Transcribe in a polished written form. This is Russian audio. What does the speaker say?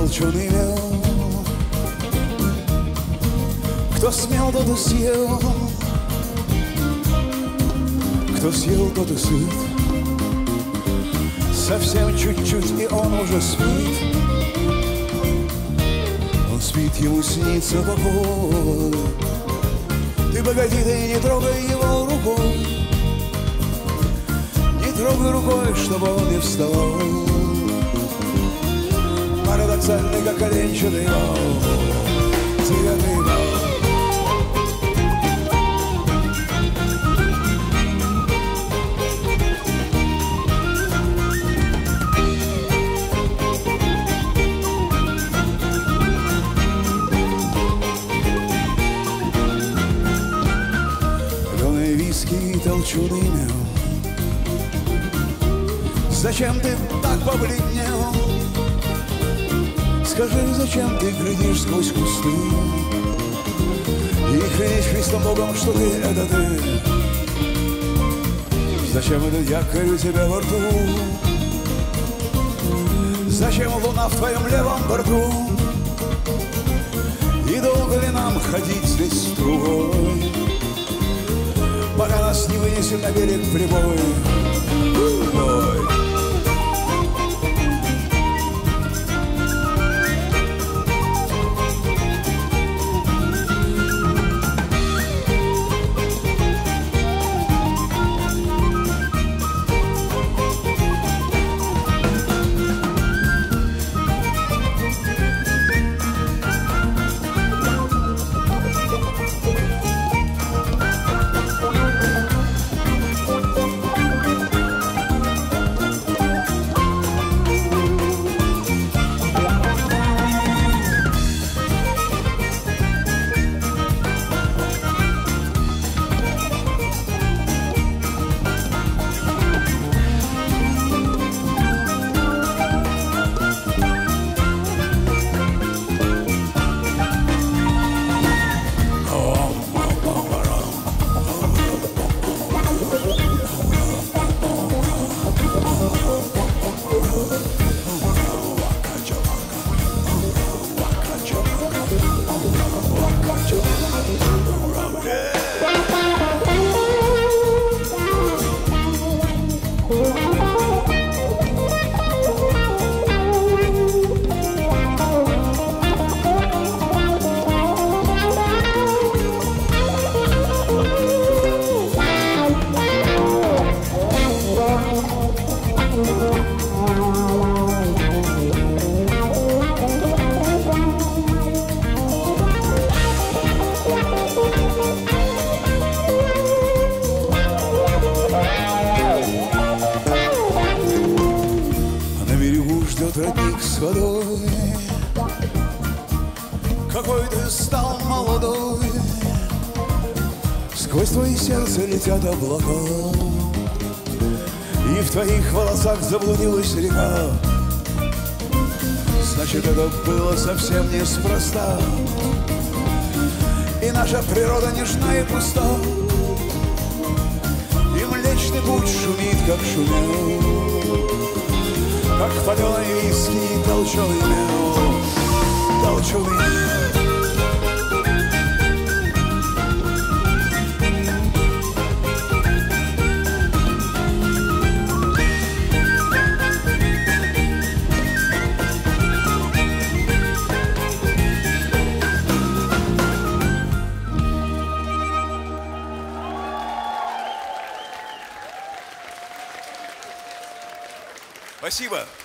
толченый мел. Кто смел, тот и съел, кто съел, тот и сыт. Совсем чуть-чуть, и он уже спит. Он спит, ему снится покой. Ты погоди, ты не трогай его рукой, не трогай рукой, чтобы он не вставал. Парадоксальный, как коленчатый вал, девятый вал. Толченый мел. Зачем ты так побледнел? Скажи, зачем ты глядишь сквозь кусты и клянешь Христом Богом, что ты — это ты? Зачем этот якорь у тебя во рту? Зачем луна в твоем левом борту? И долго ли нам ходить здесь стругой, пока нас не вынесет на берег прибой? Родник с водой, какой ты стал молодой. Сквозь твои сердце летят облака, и в твоих волосах заблудилась река. Значит, это было совсем неспроста, и наша природа нежна и пуста, и Млечный Путь шумит, как шумел, как паленый виски и толченый мел, толченый мел. Спасибо.